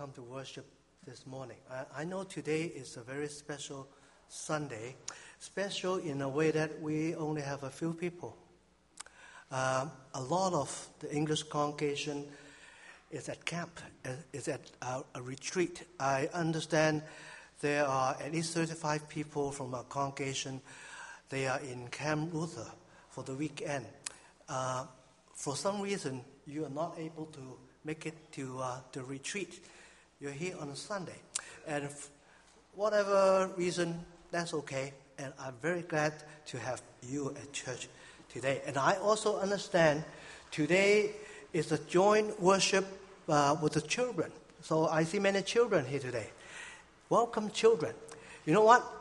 come to worship this morning. I know today is a very special Sunday, special in a way that we only have a few people. A lot of the English congregation is at camp, is at a retreat. I understand there are at least 35 people from our congregation. They are in Camp Luther for the weekend. For some reason, you are not able to make it to the retreat. You're here on a Sunday. And whatever reason, that's okay. And I'm very glad to have you at church today. And I also understand today is a joint worship with the children. So I see many children here today. Welcome, children. You know what?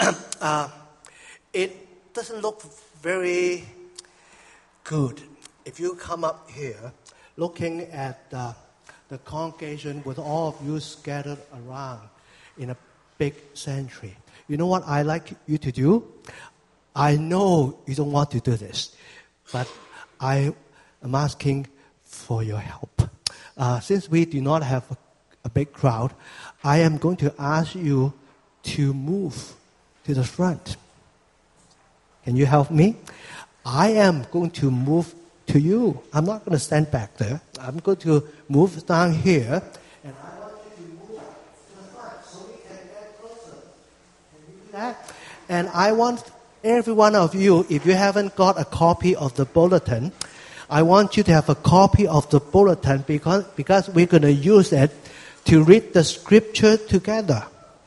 It doesn't look very good if you come up here looking at the congregation with all of you scattered around in a big sanctuary. You know what I like you to do? I know you don't want to do this, but I am asking for your help. Since we do not have a big crowd, I am going to ask you to move to the front. Can you help me? I am going to move to you. I'm not going to stand back there. I'm going to move down here, and I want you to move to the front so we can get closer. Can you do that? And I want every one of you, if you haven't got a copy of the bulletin, I want you to have a copy of the bulletin because we're going to use it to read the scripture together.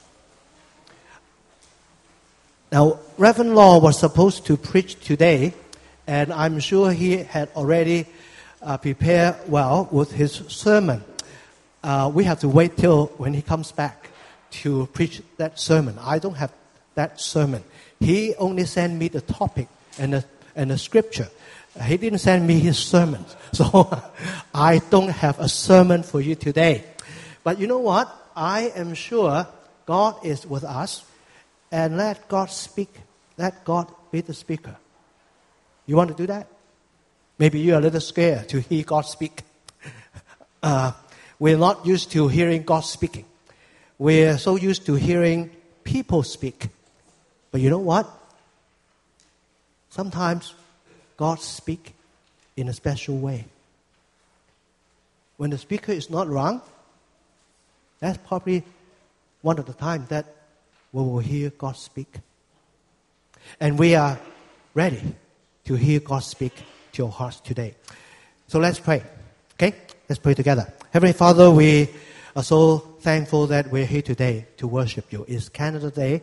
Now, Reverend Law was supposed to preach today, and I'm sure he had already prepared well with his sermon. We have to wait till when he comes back to preach that sermon. I don't have that sermon. He only sent me the topic and the scripture. He didn't send me his sermon. So I don't have a sermon for you today. But you know what? I am sure God is with us. And let God speak. Let God be the speaker. You want to do that? Maybe you're a little scared to hear God speak. We're not used to hearing God speaking. We're so used to hearing people speak. But you know what? Sometimes God speaks in a special way. When the speaker is not wrong, that's probably one of the times that we will hear God speak. And we are ready to hear God speak to your hearts today. So let's pray. Okay? Let's pray together. Heavenly Father, we are so thankful that we're here today to worship you. It's Canada Day.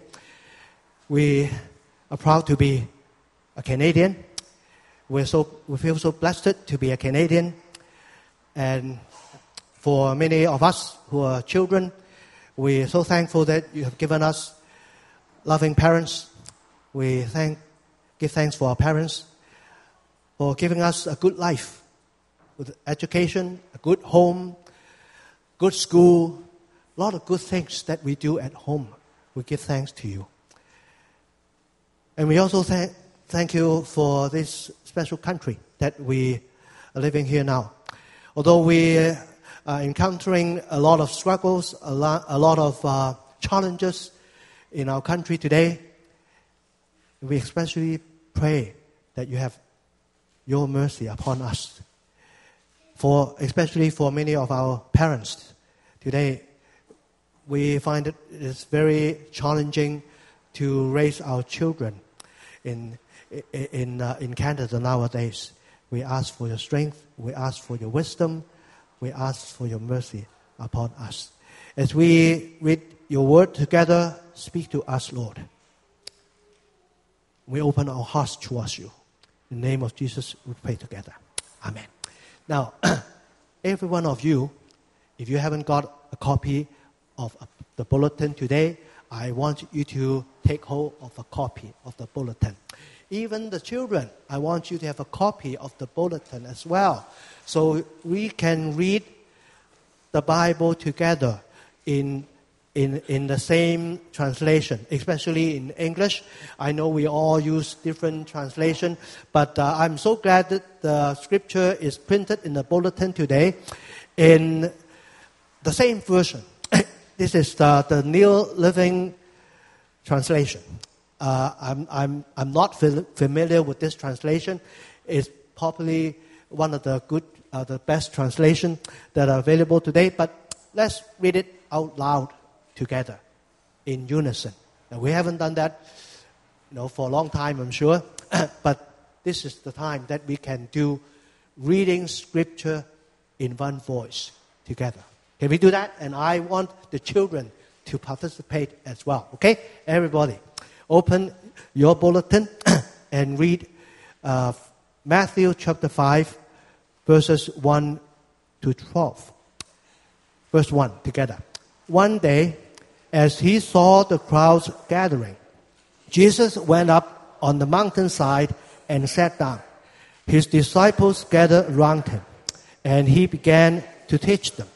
We are proud to be a Canadian. We feel so blessed to be a Canadian. And for many of us who are children, we are so thankful that you have given us loving parents. We give thanks for our parents for giving us a good life with education, a good home, good school, a lot of good things that we do at home. We give thanks to you. And we also thank you for this special country that we are living here now. Although we are encountering a lot of struggles, a lot of challenges in our country today, we especially pray that you have your mercy upon us. Especially for many of our parents today, we find it is very challenging to raise our children in Canada nowadays. We ask for your strength. We ask for your wisdom. We ask for your mercy upon us. As we read your word together, speak to us, Lord. We open our hearts towards you. In the name of Jesus, we pray together. Amen. Now, every one of you, if you haven't got a copy of the bulletin today, I want you to take hold of a copy of the bulletin. Even the children, I want you to have a copy of the bulletin as well. So we can read the Bible together in the same translation, especially in English. I know we all use different translation, but I'm so glad that the scripture is printed in the bulletin today in the same version. This is the New Living Translation. I'm not familiar with this translation. It's probably one of the best translations that are available today. But let's read it out loud together in unison. Now, we haven't done that, for a long time, I'm sure. But this is the time that we can do reading Scripture in one voice together. Can we do that? And I want the children to participate as well. Okay? Everybody, open your bulletin and read Matthew chapter 5, verses 1 to 12. Verse 1 together. One day, as he saw the crowds gathering, Jesus went up on the mountainside and sat down. His disciples gathered around him, and he began to teach them.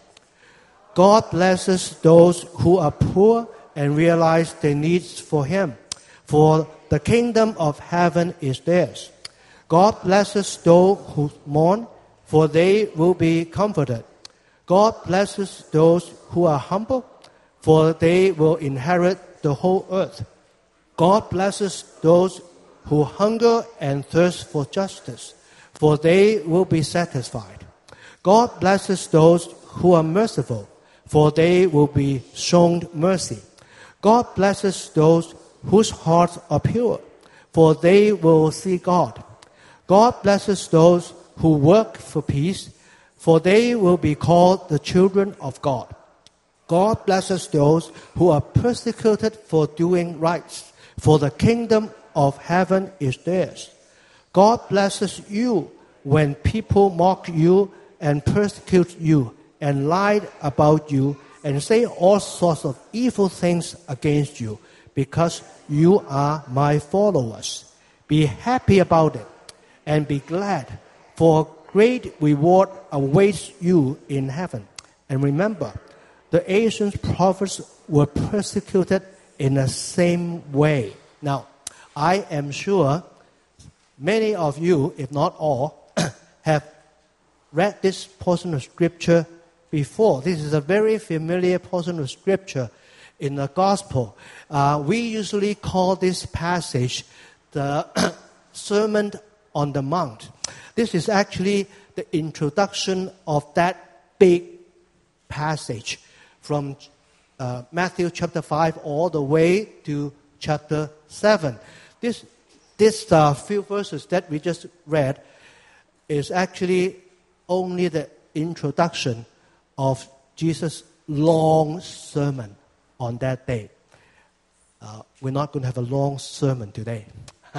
God blesses those who are poor and realize their needs for him, for the kingdom of heaven is theirs. God blesses those who mourn, for they will be comforted. God blesses those who are humble, for they will inherit the whole earth. God blesses those who hunger and thirst for justice, for they will be satisfied. God blesses those who are merciful, for they will be shown mercy. God blesses those whose hearts are pure, for they will see God. God blesses those who work for peace, for they will be called the children of God. God blesses those who are persecuted for doing right, for the kingdom of heaven is theirs. God blesses you when people mock you and persecute you and lie about you and say all sorts of evil things against you because you are my followers. Be happy about it and be glad, for great reward awaits you in heaven. And remember, the ancient prophets were persecuted in the same way. Now, I am sure many of you, if not all, have read this portion of Scripture before. This is a very familiar portion of Scripture in the Gospel. We usually call this passage the Sermon on the Mount. This is actually the introduction of that big passage from Matthew chapter 5 all the way to chapter 7. This few verses that we just read is actually only the introduction of Jesus' long sermon on that day. We're not going to have a long sermon today.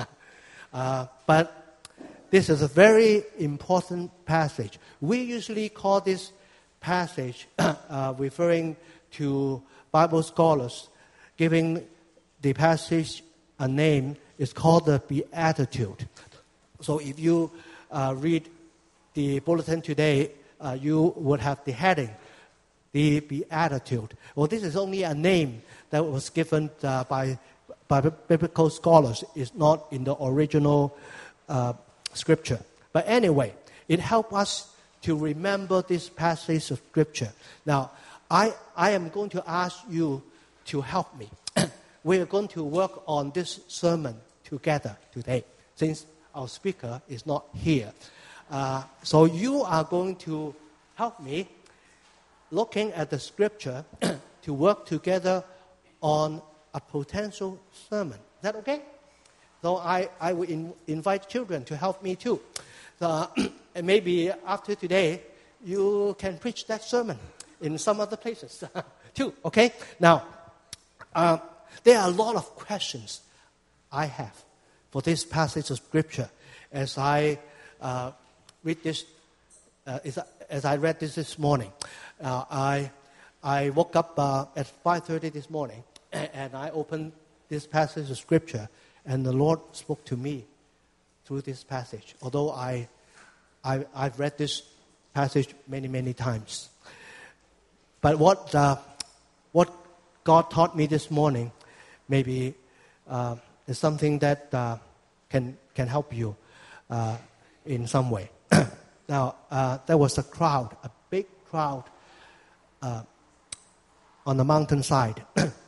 But this is a very important passage. We usually call this passage, referring to Bible scholars, giving the passage a name, is called the Beatitude. So if you read the bulletin today, you would have the heading, the Beatitude. Well, this is only a name that was given by biblical scholars. It's not in the original Scripture. But anyway, it helps us to remember this passage of Scripture. Now, I am going to ask you to help me. We are going to work on this sermon together today, since our speaker is not here. So you are going to help me looking at the Scripture to work together on a potential sermon. Is that okay? So I will invite children to help me too. And maybe after today, you can preach that sermon in some other places too, okay? Now, there are a lot of questions I have for this passage of Scripture as I read this, as I read this morning. I woke up at 5:30 this morning, and I opened this passage of Scripture, and the Lord spoke to me through this passage, although I've read this passage many, many times. But what God taught me this morning maybe is something that can help you in some way. Now, there was a crowd, a big crowd on the mountainside.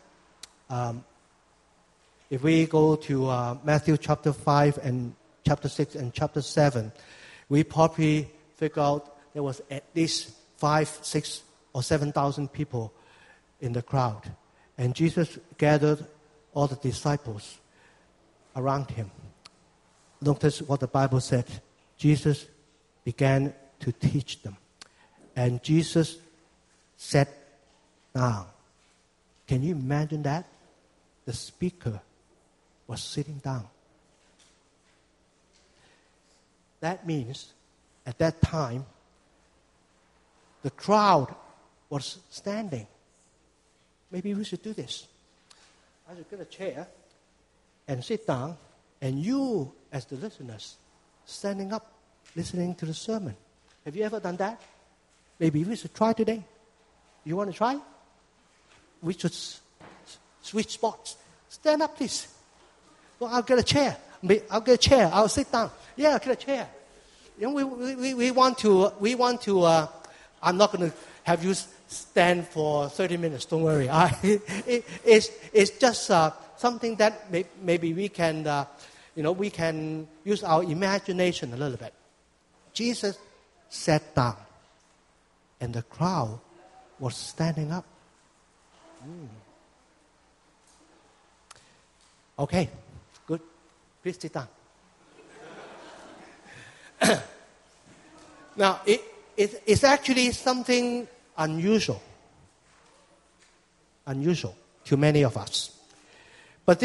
If we go to Matthew chapter 5 and chapter 6 and chapter 7, we probably figure out there was at least 5, 6, or 7,000 people in the crowd. And Jesus gathered all the disciples around him. Notice what the Bible said. Jesus began to teach them. And Jesus sat down. Can you imagine that? The speaker was sitting down. That means at that time, the crowd was standing. Maybe we should do this. I should get a chair and sit down, and you, as the listeners, standing up, listening to the sermon. Have you ever done that? Maybe we should try today. You want to try? We should switch spots. Stand up, please. Well, I'll get a chair. I'll get a chair. I'll sit down. Yeah, I'll get a chair. You know, we want to. I'm not going to have you stand for 30 minutes. Don't worry. It's just something that maybe we can, we can use our imagination a little bit. Jesus sat down, and the crowd was standing up. Okay, good. Please sit down. Now, it's actually something unusual to many of us. But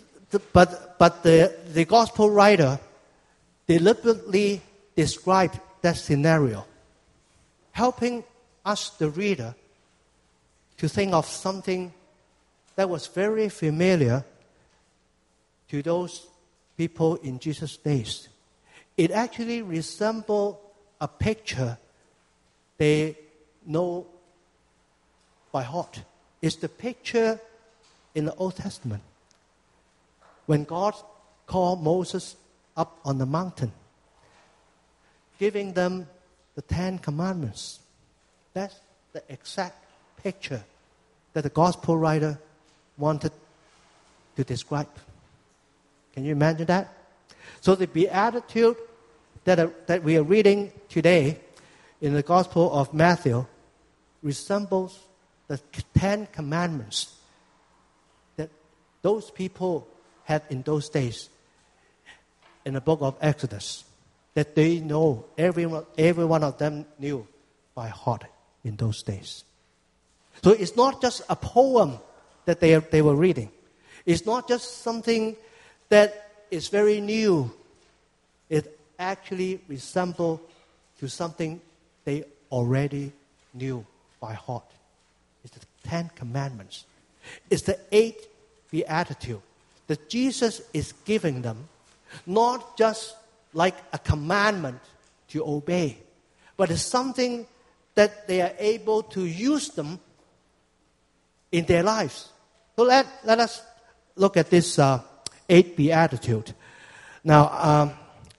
the gospel writer deliberately described that scenario, helping us, the reader, to think of something that was very familiar to those people in Jesus' days. It actually resembled a picture they know by heart. It's the picture in the Old Testament when God called Moses up on the mountain, giving them the 10 Commandments. That's the exact picture that the gospel writer wanted to describe. Can you imagine that? So the beatitude that we are reading today in the Gospel of Matthew resembles the 10 Commandments that those people had in those days in the book of Exodus, that they know, every one of them knew by heart in those days. So it's not just a poem that they were reading. It's not just something that is very new. It actually resembles to something they already knew by heart. It's the 10 Commandments. It's the 8 Beatitude that Jesus is giving them, not just like a commandment to obey, but it's something that they are able to use them in their lives. So let us look at this 8 Beatitude. Now,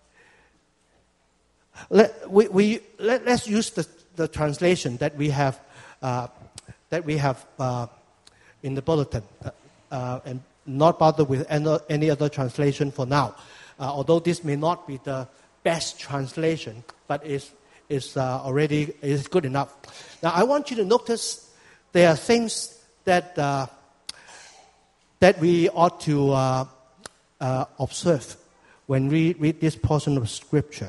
let's use the translation that we have in the bulletin, and not bother with any other translation for now. Although this may not be the best translation, but it's good enough. Now, I want you to notice there are things that we ought to observe when we read this portion of Scripture.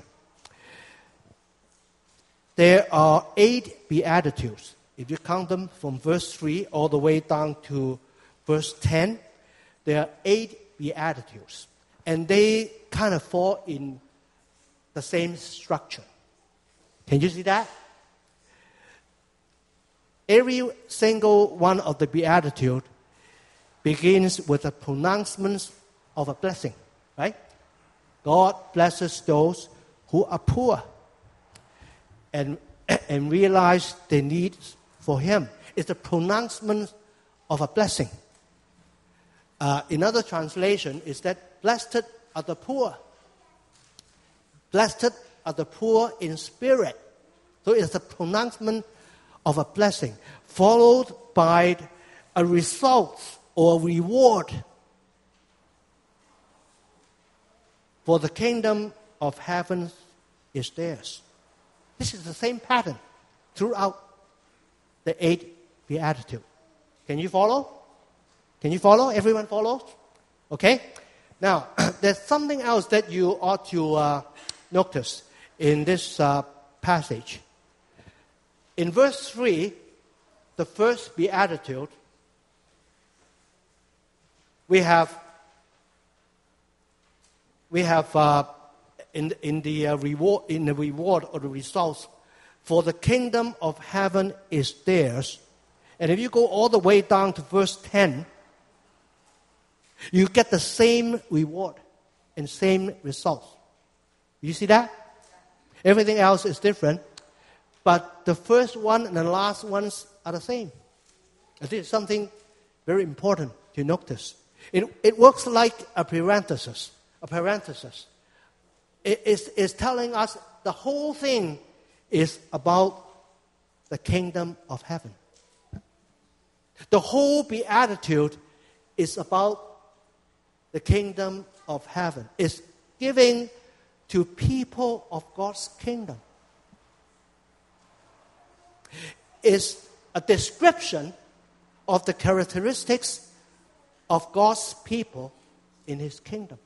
There are 8 Beatitudes. If you count them from verse 3 all the way down to verse 10, there are 8 Beatitudes. And they kind of fall in the same structure. Can you see that? Every single one of the Beatitudes begins with a pronouncement of a blessing, right? God blesses those who are poor and realize their needs for Him. It's a pronouncement of a blessing. Another translation is that blessed are the poor. Blessed are the poor in spirit. So it's a pronouncement of a blessing, followed by a result or a reward for the kingdom of heaven is theirs. This is the same pattern throughout the 8 Beatitudes. Can you follow? Can you follow? Everyone follows? Okay? Now, there's something else that you ought to notice in this passage. In verse 3, the first Beatitude, we have in the reward or the results, for the kingdom of heaven is theirs. And if you go all the way down to verse 10, you get the same reward and same results. You see that? Everything else is different, but the first one and the last ones are the same. And this is something very important to notice. It works like a parenthesis. It is telling us the whole thing is about the kingdom of heaven. The whole Beatitude is about the kingdom of heaven. It's giving to people of God's kingdom. It's a description of the characteristics of God's people in His kingdom.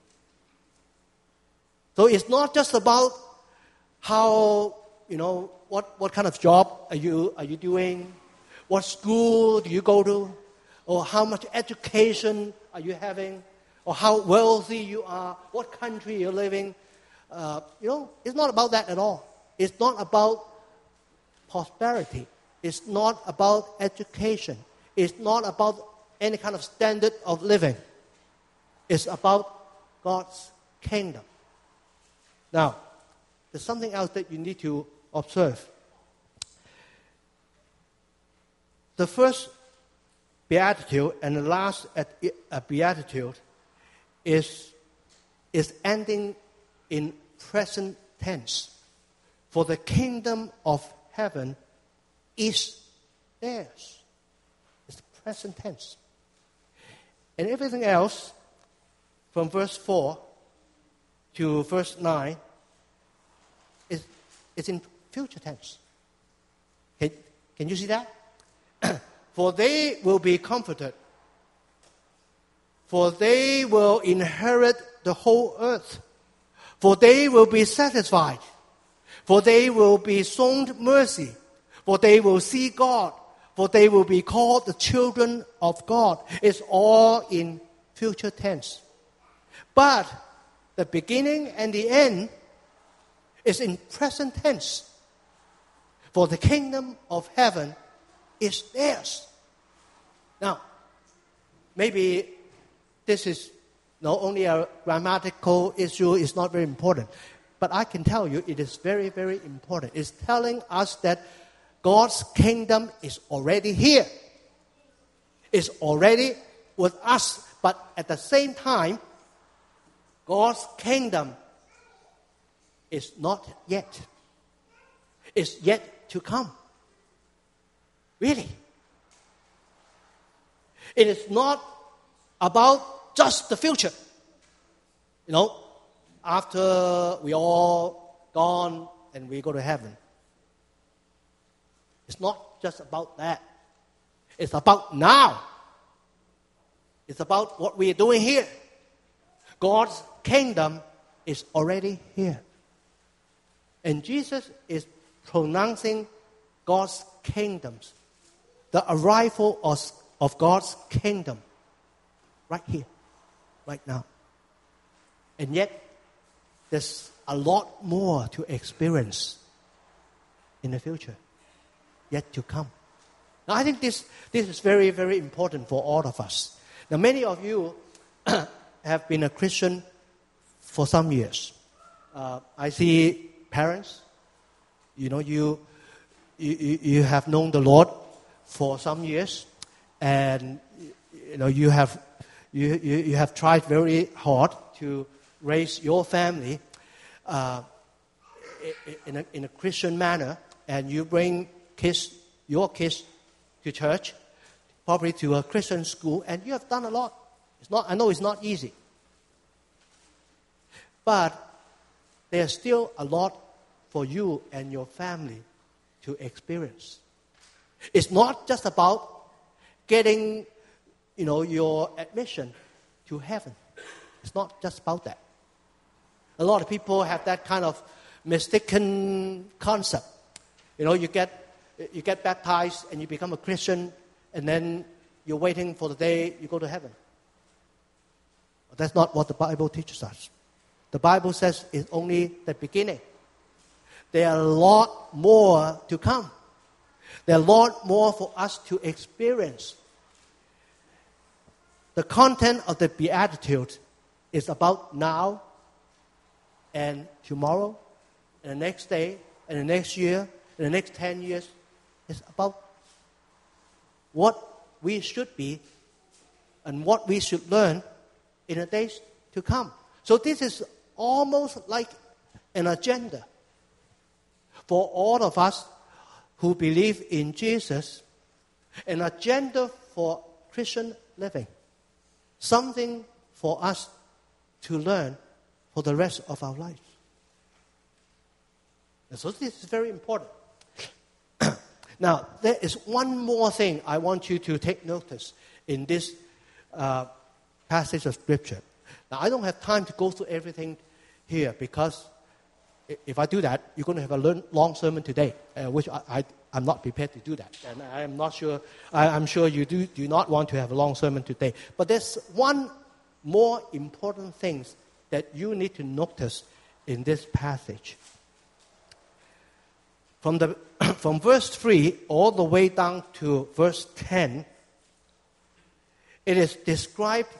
So it's not just about how, what kind of job are you doing, what school do you go to, or how much education are you having, or how wealthy you are, what country you're living. It's not about that at all. It's not about prosperity. It's not about education. It's not about any kind of standard of living. It's about God's kingdom. Now, there's something else that you need to observe. The first Beatitude and the last Beatitude is ending in present tense. For the kingdom of heaven is theirs. It's present tense. And everything else from verse 4 to verse 9 is in future tense. Can you see that? For they will be comforted. For they will inherit the whole earth. For they will be satisfied. For they will be shown mercy. For they will see God. For they will be called the children of God. It's all in future tense. But the beginning and the end is in present tense. For the kingdom of heaven is theirs. Now, maybe this is not only a grammatical issue, it's not very important. But I can tell you it is very, very important. It's telling us that God's kingdom is already here. It's already with us. But at the same time, God's kingdom is not yet. It's yet to come. Really. It is not about just the future. After we all gone and we go to heaven. It's not just about that. It's about now. It's about what we are doing here. God's kingdom is already here. And Jesus is pronouncing God's kingdoms, the arrival of God's kingdom right here, right now. And yet, there's a lot more to experience in the future, yet to come. Now, I think this is very, very important for all of us. Now, many of you have been a Christian for some years. I see parents, you have known the Lord for some years, and you have tried very hard to raise your family in a Christian manner, and you bring your kids to church probably to a Christian school, and you have done a lot. I know it's not easy. But there's still a lot for you and your family to experience. It's not just about getting, your admission to heaven. It's not just about that. A lot of people have that kind of mistaken concept. You get baptized and you become a Christian, and then you're waiting for the day you go to heaven. But that's not what the Bible teaches us. The Bible says it's only the beginning. There are a lot more to come. There are a lot more for us to experience. The content of the Beatitude is about now and tomorrow and the next day and the next year and the next 10 years. It's about what we should be and what we should learn in the days to come. So this is almost like an agenda for all of us who believe in Jesus, an agenda for Christian living, something for us to learn for the rest of our lives. And so this is very important. Now, there is one more thing I want you to take notice in this passage of Scripture. Now, I don't have time to go through everything here because if I do that, you're going to have a long sermon today, which I'm not prepared to do that. And I'm not sure, I'm sure you do not want to have a long sermon today. But there's one more important thing that you need to notice in this passage. From verse 3 all the way down to verse 10, it is described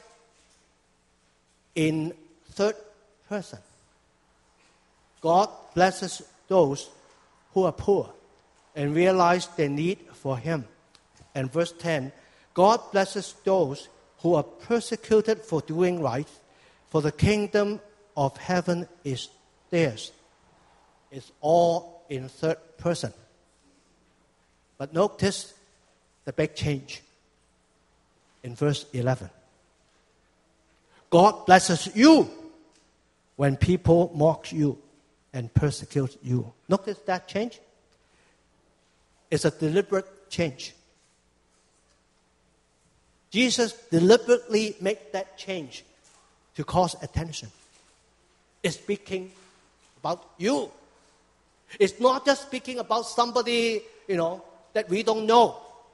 in third person. God blesses those who are poor and realize their need for Him. And verse 10, God blesses those who are persecuted for doing right, for the kingdom of heaven is theirs. It's all in third person. But notice the big change in verse 11. God blesses you when people mock you and persecute you. Notice that change? It's a deliberate change. Jesus deliberately made that change to cause attention. It's speaking about you. It's not just speaking about somebody, that we don't know.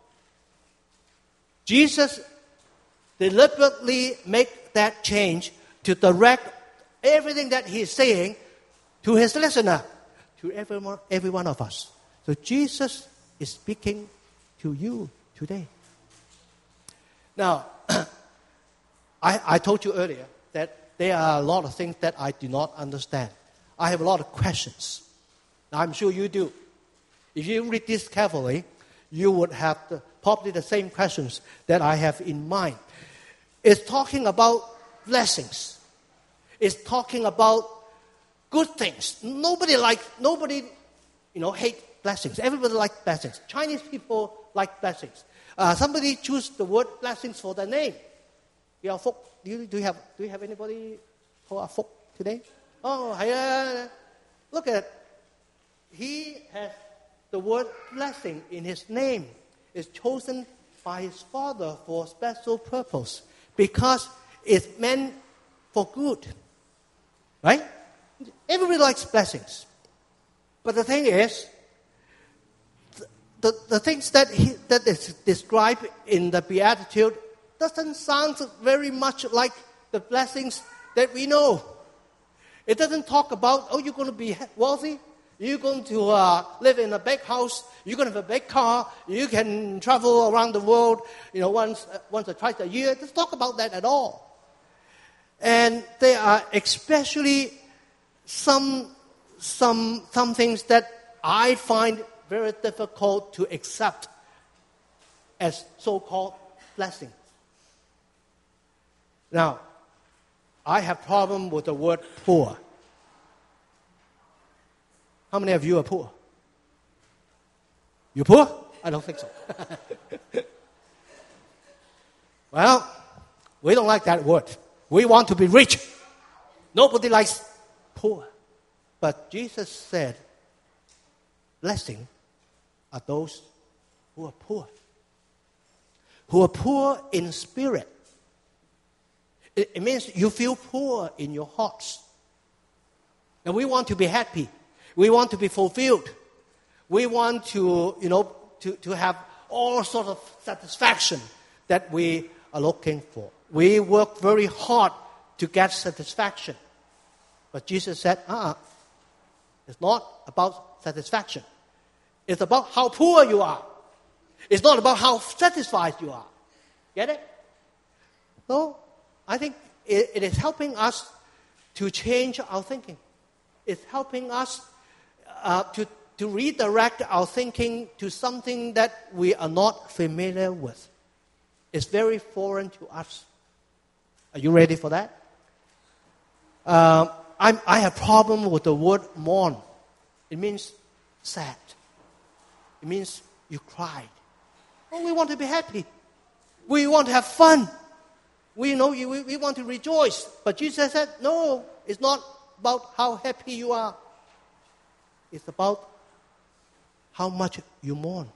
Jesus deliberately made that change to direct everything that He's saying to His listener, to every one of us. So Jesus is speaking to you today. Now, I told you earlier that there are a lot of things that I do not understand. I have a lot of questions. I'm sure you do. If you read this carefully, you would have probably the same questions that I have in mind. It's talking about blessings. It's talking about good things. Nobody hate blessings. Everybody likes blessings. Chinese people like blessings. Somebody choose the word blessings for their name. Do you have anybody who are folk today? Oh, look at it. He has the word blessing in his name. It's chosen by his father for a special purpose because it's meant for good. Right? Everybody likes blessings. But the thing is, the things that is described in the Beatitude doesn't sound very much like the blessings that we know. It doesn't talk about, you're going to be wealthy, you're going to live in a big house, you're going to have a big car, you can travel around the world, once or twice a year. It doesn't talk about that at all. And there are especially some things that I find very difficult to accept as so-called blessings. Now, I have problem with the word poor. How many of you are poor? You poor? I don't think so. Well, we don't like that word. We want to be rich. Nobody likes poor. But Jesus said, blessing are those who are poor. Who are poor in spirit. It means you feel poor in your hearts. And we want to be happy. We want to be fulfilled. We want to, to have all sorts of satisfaction that we are looking for. We work very hard to get satisfaction. But Jesus said, it's not about satisfaction. It's about how poor you are. It's not about how satisfied you are. Get it? So, I think it is helping us to change our thinking. It's helping us to redirect our thinking to something that we are not familiar with. It's very foreign to us. Are you ready for that? I have problem with the word mourn. It means sad. It means you cried. Oh, we want to be happy. We want to have fun. We want to rejoice. But Jesus said, no, it's not about how happy you are. It's about how much you mourn.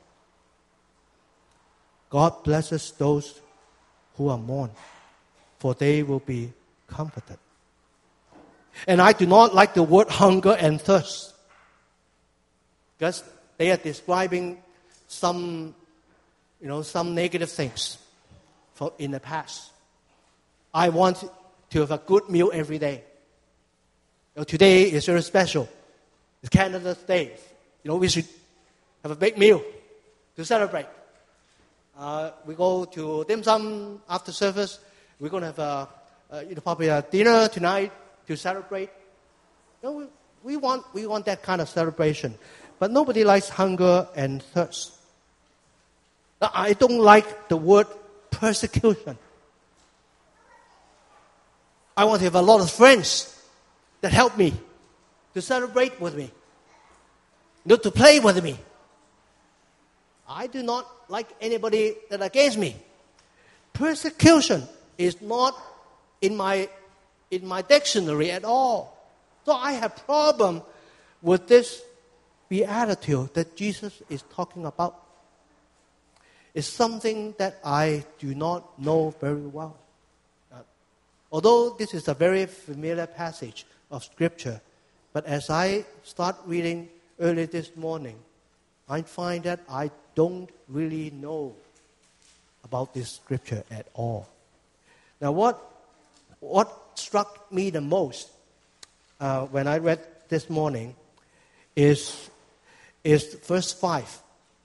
God blesses those who are mourn, for they will be comforted. And I do not like the word hunger and thirst, because they are describing some negative things in the past. I want to have a good meal every day. Today is very special. It's Canada's Day. We should have a big meal to celebrate. We go to dim sum after service. We're going to have probably a dinner tonight to celebrate. We want that kind of celebration. But nobody likes hunger and thirst. I don't like the word persecution. I want to have a lot of friends that help me, to celebrate with me, to play with me. I do not like anybody that against me. Persecution is not in my dictionary at all. So I have problem with this beatitude that Jesus is talking about. It's something that I do not know very well. Although this is a very familiar passage of Scripture, but as I start reading early this morning, I find that I don't really know about this Scripture at all. Now, what struck me the most when I read this morning is verse 5.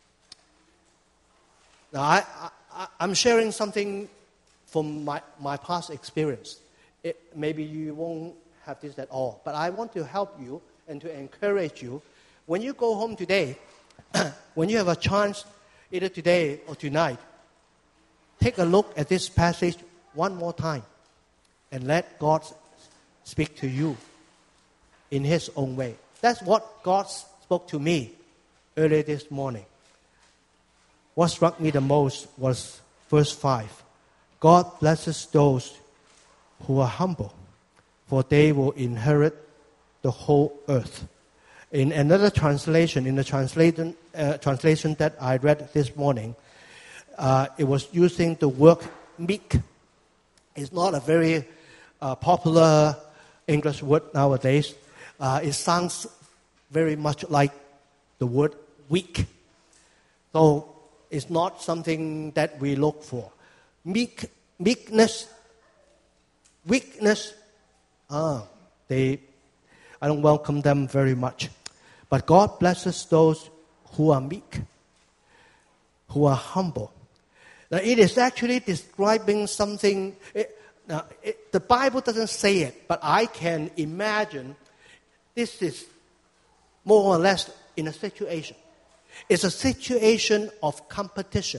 Now, I'm sharing something from my past experience. Maybe you won't have this at all, but I want to help you and to encourage you. When you go home today, when you have a chance, either today or tonight, take a look at this passage one more time and let God speak to you in His own way. That's what God spoke to me early this morning. What struck me the most was verse 5. God blesses those who are humble, for they will inherit the whole earth. In another translation, in the translation that I read this morning, it was using the word meek. It's not a very popular English word nowadays. It sounds very much like the word weak. So it's not something that we look for. Meekness, weakness, I don't welcome them very much. But God blesses those who are meek, who are humble. Now, it is actually describing something. The Bible doesn't say it, but I can imagine this is more or less in a situation. It's a situation of competition.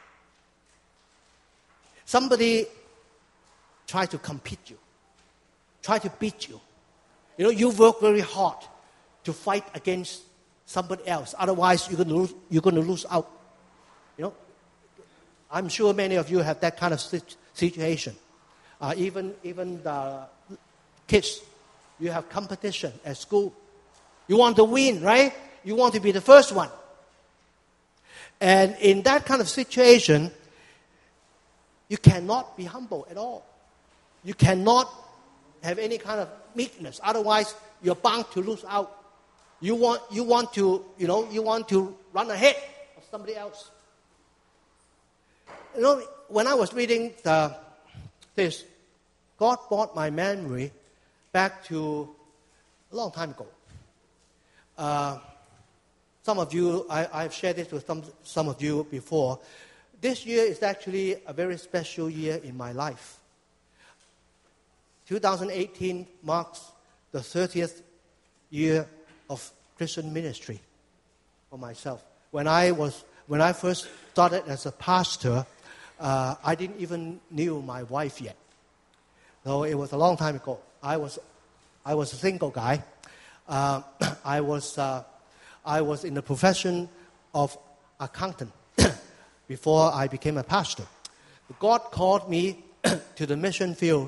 Somebody try to compete you, try to beat you. You work very hard to fight against somebody else. Otherwise, you're going to lose out. I'm sure many of you have that kind of situation. Even the kids, you have competition at school. You want to win, right? You want to be the first one. And in that kind of situation, you cannot be humble at all. You cannot have any kind of meekness. Otherwise, you're bound to lose out. You want to run ahead of somebody else. When I was reading this, God brought my memory back to a long time ago. Some of you, I've shared this with some of you before. This year is actually a very special year in my life. 2018 marks the 30th year of Christian ministry for myself. When I first started as a pastor, I didn't even knew my wife yet. So it was a long time ago. I was a single guy. I was in the profession of accountant before I became a pastor. God called me to the mission field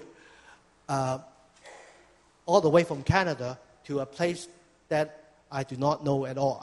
all the way from Canada to a place that I did not know at all.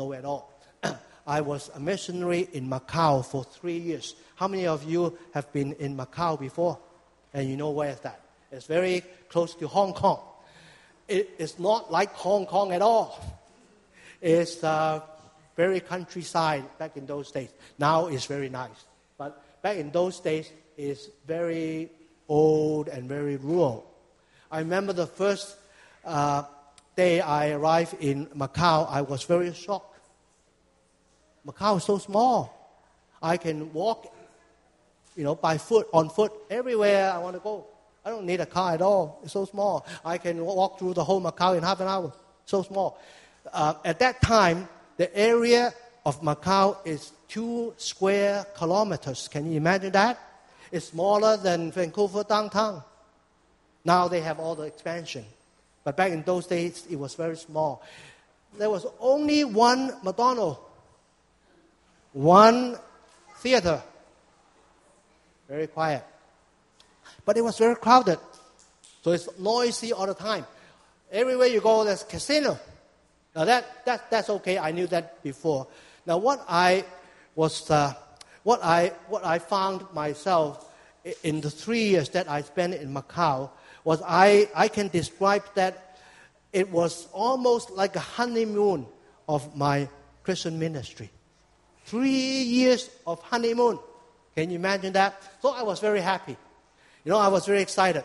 I was a missionary in Macau for 3 years. How many of you have been in Macau before? And you know where is that? It's very close to Hong Kong. It's not like Hong Kong at all. It's very countryside back in those days. Now it's very nice. But back in those days, it's very old and very rural. I remember the first day I arrived in Macau, I was very shocked. Macau is so small. I can walk, on foot, everywhere I want to go. I don't need a car at all. It's so small. I can walk through the whole Macau in half an hour. So small. At that time, the area of Macau is 2 square kilometers. Can you imagine that? It's smaller than Vancouver downtown. Now they have all the expansion. But back in those days, it was very small. There was only one McDonald's, one theater. Very quiet. But it was very crowded. So it's noisy all the time. Everywhere you go, there's casino. Now that's okay. I knew that before. Now what I found myself in the 3 years that I spent in Macau was I can describe that it was almost like a honeymoon of my Christian ministry. 3 years of honeymoon. Can you imagine that? So I was very happy. I was very excited.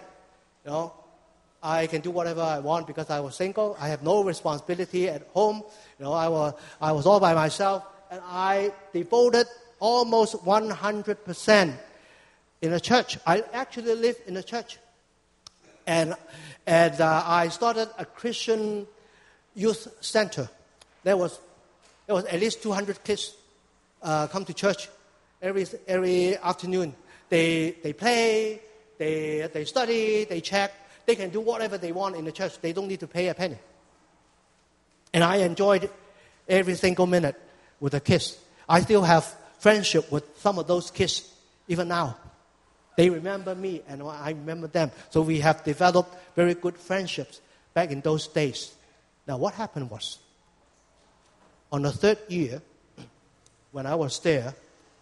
I can do whatever I want because I was single. I have no responsibility at home. I was all by myself, and I devoted almost 100% in a church. I actually lived in a church, and I started a Christian youth center. There was at least 200 kids come to church every afternoon. They play, they study, they check. They can do whatever they want in the church. They don't need to pay a penny. And I enjoyed every single minute with the kids. I still have friendship with some of those kids even now. They remember me and I remember them. So we have developed very good friendships back in those days. Now what happened was, on the 3rd year, when I was there,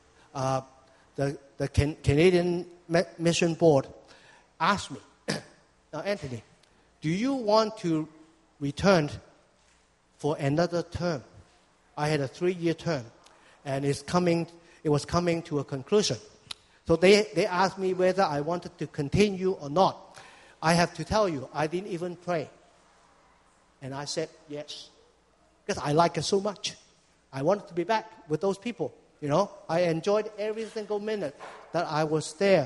the Canadian Mission Board asked me, now, Anthony, do you want to return for another term? I had a 3-year term, and it was coming to a conclusion. So they asked me whether I wanted to continue or not. I have to tell you, I didn't even pray. And I said yes, because I like it so much. I wanted to be back with those people. I enjoyed every single minute that I was there.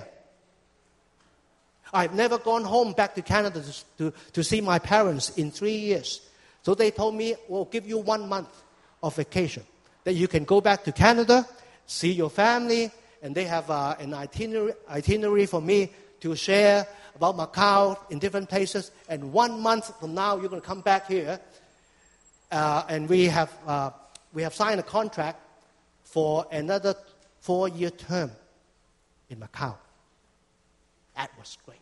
I've never gone home back to Canada to see my parents in 3 years. So they told me, we'll give you 1 month of vacation, that you can go back to Canada, see your family, and they have an itinerary for me to share about Macau in different places. And 1 month from now, you're going to come back here, and we have signed a contract for another 4-year term in Macau. That was great.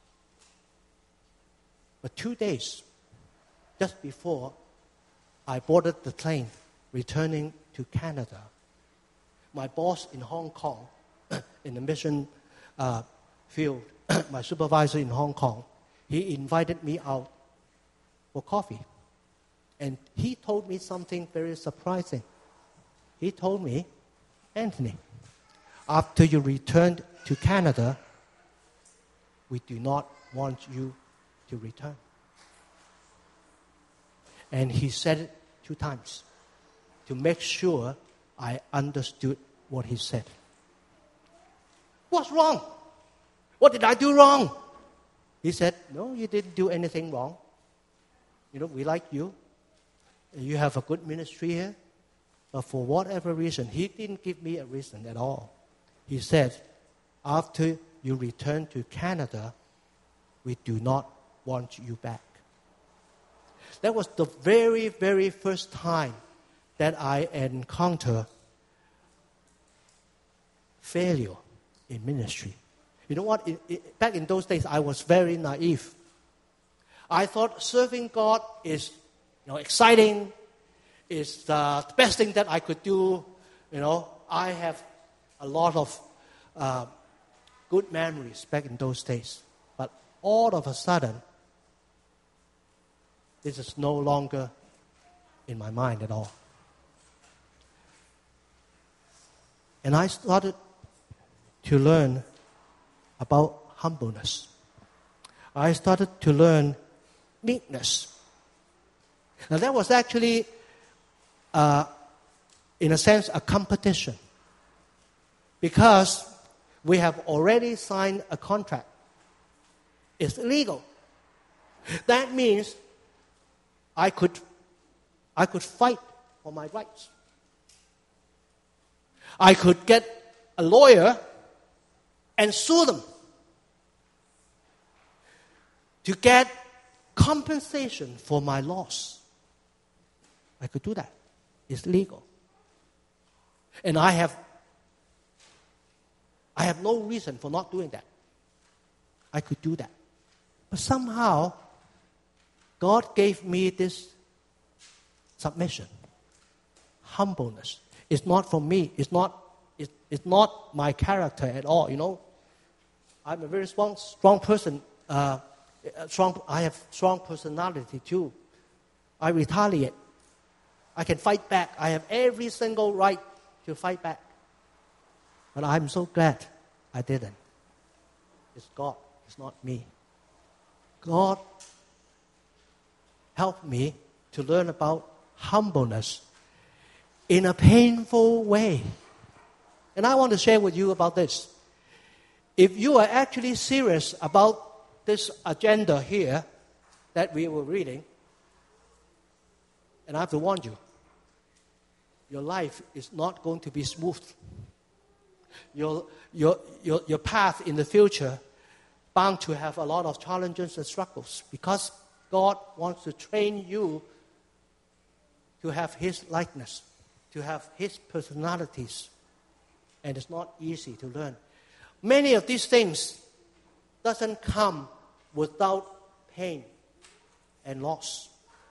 But 2 days just before I boarded the plane returning to Canada, my boss in Hong Kong, in the mission field, my supervisor in Hong Kong, he invited me out for coffee. And he told me something very surprising. He told me, Anthony, after you returned to Canada, we do not want you to return. And he said it 2 times to make sure I understood what he said. What's wrong? What did I do wrong? He said, no, you didn't do anything wrong. We like you. You have a good ministry here. But for whatever reason, he didn't give me a reason at all. He said, after you return to Canada, we do not want you back. That was the very, very first time that I encountered failure in ministry. You know what? Back in those days, I was very naive. I thought serving God is, exciting, is the best thing that I could do. I have a lot of good memories back in those days. But all of a sudden, this is no longer in my mind at all. And I started to learn about humbleness. I started to learn meekness. Now that was actually, in a sense, a competition. Because we have already signed a contract. It's illegal. That means I could fight for my rights. I could get a lawyer and sue them to get compensation for my loss. I could do that. It's legal. And I have no reason for not doing that. I could do that. But somehow, God gave me this submission, humbleness. It's not for me. It's not my character at all. I'm a very strong person. I have strong personality too. I retaliate. I can fight back. I have every single right to fight back. But I'm so glad I didn't. It's God. It's not me. God helped me to learn about humbleness in a painful way. And I want to share with you about this. If you are actually serious about this agenda here that we were reading, and I have to warn you, your life is not going to be smooth. Your path in the future bound to have a lot of challenges and struggles because God wants to train you to have His likeness, to have His personalities. And it's not easy to learn. Many of these things doesn't come without pain and loss,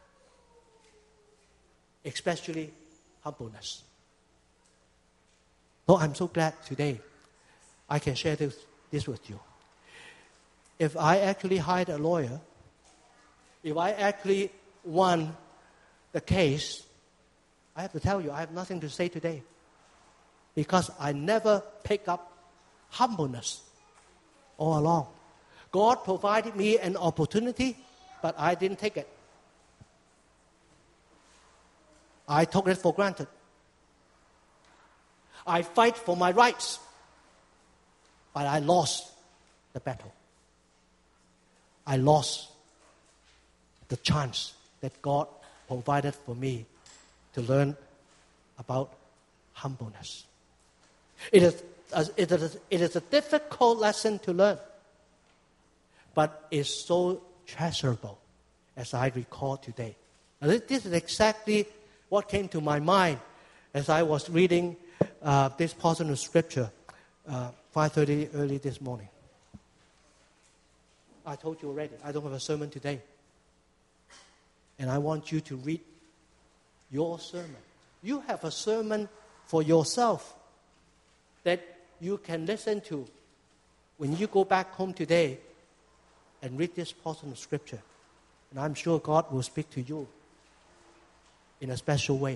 especially humbleness. So I'm so glad today I can share this with you. If I actually hired a lawyer, if I actually won the case, I have to tell you, I have nothing to say today. Because I never pick up humbleness all along. God provided me an opportunity, but I didn't take it. I took it for granted. I fight for my rights, but I lost the battle. I lost the chance that God provided for me to learn about humbleness. It is a difficult lesson to learn, but it's so treasurable as I recall today. Now, this is exactly what came to my mind as I was reading this portion of Scripture 5:30 early this morning. I told you already, I don't have a sermon today. And I want you to read your sermon. You have a sermon for yourself that you can listen to when you go back home today and read this portion of Scripture. And I'm sure God will speak to you in a special way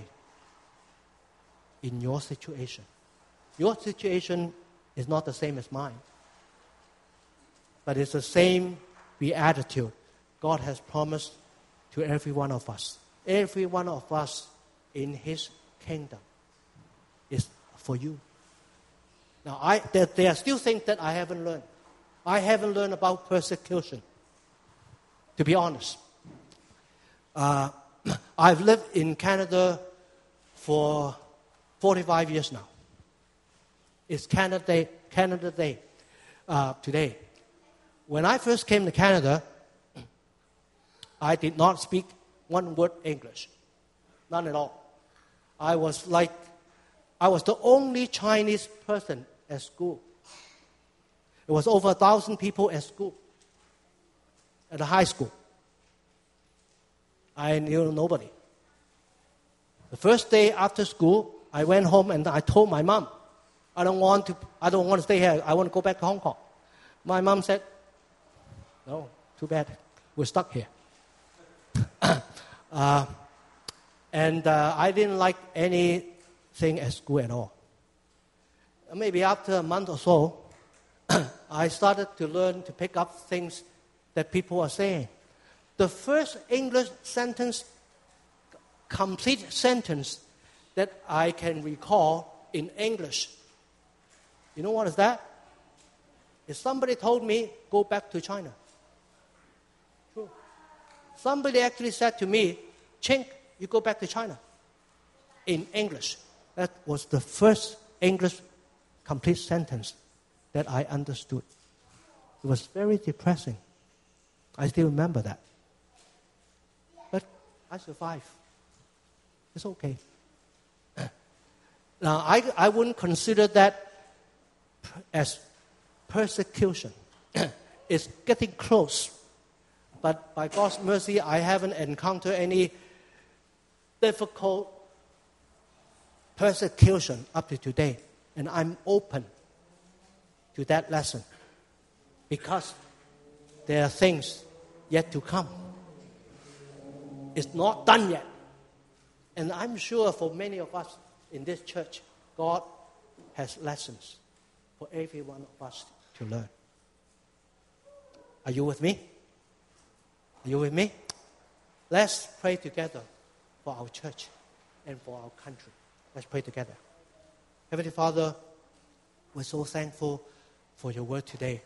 in your situation. Your situation is not the same as mine, but it's the same beatitude God has promised to every one of us. Every one of us in His kingdom is for you. Now, there are still things that I haven't learned. I haven't learned about persecution, to be honest. I've lived in Canada for 45 years now. It's Canada Day today. When I first came to Canada, I did not speak one word English. None at all. I was the only Chinese person at school. There was over 1,000 people at school, at the high school. I knew nobody. The first day after school, I went home and I told my mom, I don't want to stay here. I want to go back to Hong Kong. My mom said, no, too bad. We're stuck here. And I didn't like anything at school at all. Maybe after a month or so, I started to learn to pick up things that people are saying. The first English sentence, complete sentence that I can recall in English, you know what is that? If somebody told me, go back to China. True. Somebody actually said to me, Chink, you go back to China. In English. That was the first English complete sentence that I understood. It was very depressing. I still remember that. But I survived. It's okay. Now, I wouldn't consider that as persecution. It's getting close. But by God's mercy, I haven't encountered any difficult persecution up to today. And I'm open to that lesson because there are things yet to come. It's not done yet. And I'm sure for many of us in this church, God has lessons for every one of us to learn. Are you with me? Are you with me? Let's pray together for our church and for our country. Let's pray together. Heavenly Father, we're so thankful for your word today.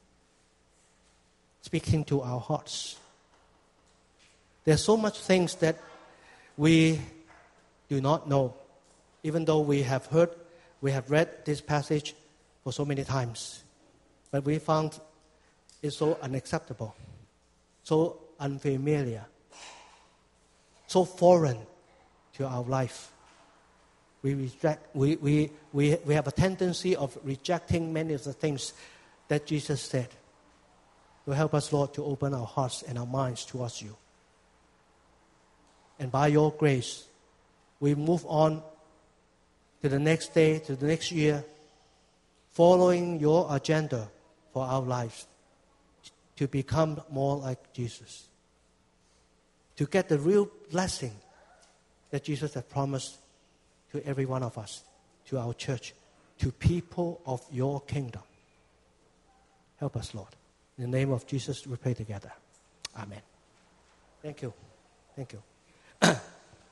Speaking to our hearts. There's so much things that we do not know, even though we have read this passage for so many times. But we found it so unacceptable, so unfamiliar, so foreign to our life. We have a tendency of rejecting many of the things that Jesus said. So help us, Lord, to open our hearts and our minds towards you. And by your grace, we move on to the next day, to the next year, following your agenda for our lives, to become more like Jesus, to get the real blessing that Jesus has promised to every one of us, to our church, to people of your kingdom. Help us, Lord. In the name of Jesus, we pray together. Amen. Thank you. Thank you.